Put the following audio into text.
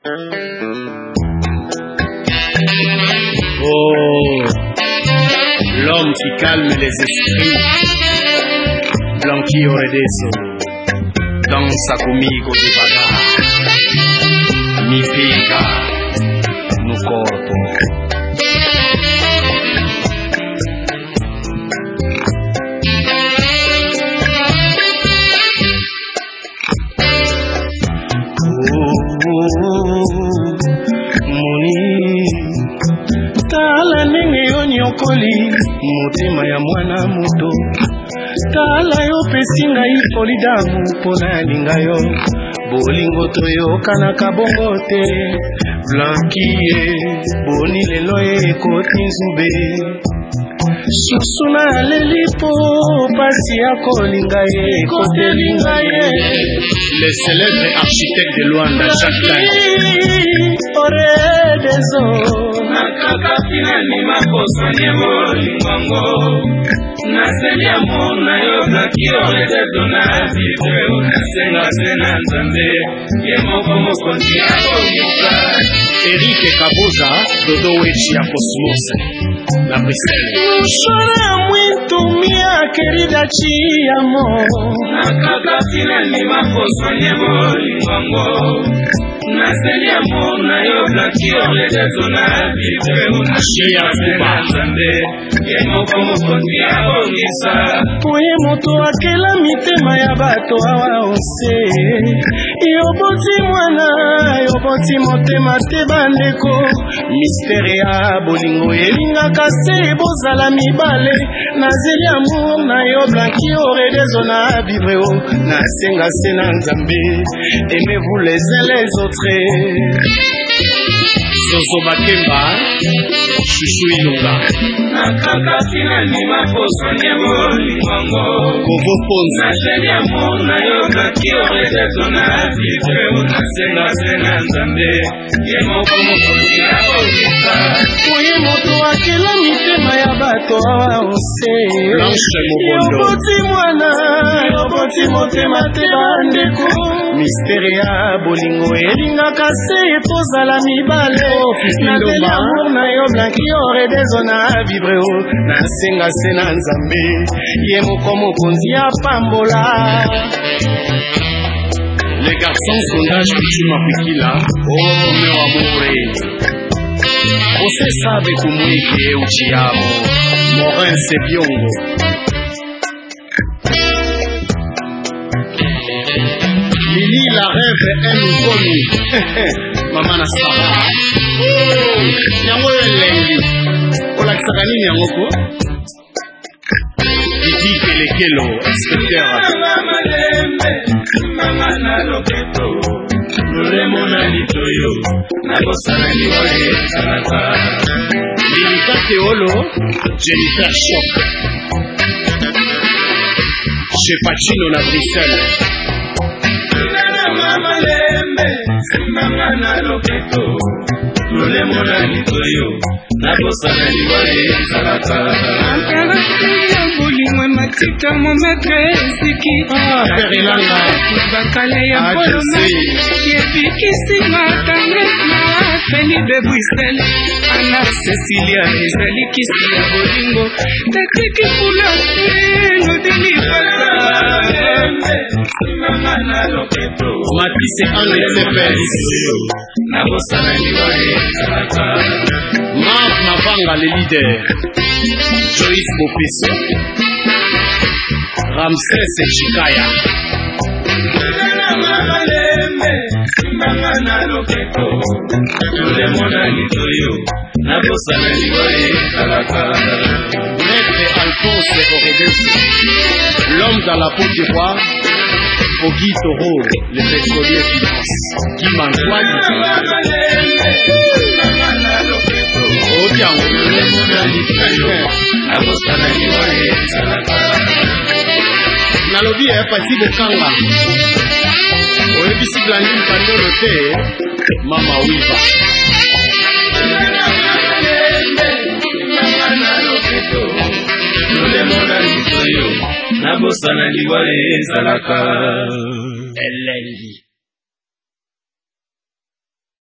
Oh, l'homme qui calme les esprits, Blanqui Oredeso, danza conmigo devagar, mi pega no corpo. Tala ndenge yo nyokoli motema ya mwana moto, tala yo pesi ngai folidamu mpona yalinga yo, bolingo toyokanaka bongo te. Blanqui ye boni lelo ye ekoti nzube, susu na aleli po pasi ya kolinga ye ekotelinga ye. Le célèbre architecte de Luanda, Jacques Lang. Oredeso nakaka finani makosanye bolingongo, naselia mona yo Blanqui Oredeso na vivre unasenga sena nzambe ye moko mokonzi ya komisa. Eric Kaboza, Dodo Wechi ya Cosmos, na Bruxelles. Ushora mwitu mia querida chiyamo, nakaka finani makosanye bolingongo, naselia mona yo Blanqui Oredeso na vivre unasenga nzambe ye moko mokonzi ya komisa. Poye moto akela mitema ya bato awa onse, yoboti mwana yoboti motema te bandeko. Mystère ya bolingo elingaka se bozala mibale, nazeli amour na yo Blanqui Oredeso na vivre o nasenga se na nzambe. Aimez-vous les uns les autres. Zozo Bakemba, Chouchou Ilunga, nakaka finani makosanye bolingongo, Kovo Ponza, naseli amour na yo Blanqui Oredeso na vivre unasenga sena nzambe ye moko mokonzi ya komisa. Oye moto akela mitema ya bato awa onse, yoboti mwana yoboti motema te bandeko. Mystère ya bolingo elingaka se tozala mibale, nazeli amour na yo Blanqui Oredeso na vivre o nasenga se na nzambe ye moko mokonzi ya pambola. Les garçons sondage Kuchuma Pikila, oh meu amore, você sabe como é que eu te amo, Morin Sebiongo. Lili la rêve aime Gomi, Maman Nasara, yango yo elengi, olakisaka nini yango ko? Didi Kelekelo, inspecteur. Mama na loketo, lulemo na litoyo, na kosana liwaye kanaka. Lilika Teolo, Jennifer Shock. Chez Pacino na Bruxelles. Mama lembe, mama na loketo, lulemo na litoyo, na kosana liwaye kanaka. Matika mometre siki Perilanga bakale ya boloma yebikisi matanga na Felipe Bruxelles. Ana Cecilia ezali kisi ya bolingo tatiki pula no delipata mama na loketo Matisse André Lepes na bosana liwaye kanaka. Marc Mavanga le leader, Joyce Bopeso, Ramsès Chikaya. Mama lembe, mama na loketo, lulemo na litoyo, na bosana liwaye kanaka. Maître Alphonse Oredeso, l'homme dans la peau d'ivoire, Fogui Toro, le pétrolier finance, Guy Mantoine. Mama lembe, mama na loketo, Odiango, lulemo na litoyo, na bosana liwaye kanaka. Nalobi ya pasi bokanga oyebisi Blanqui Mpandolo te mama wiva. Na bosana liwaye ezalaka elengi.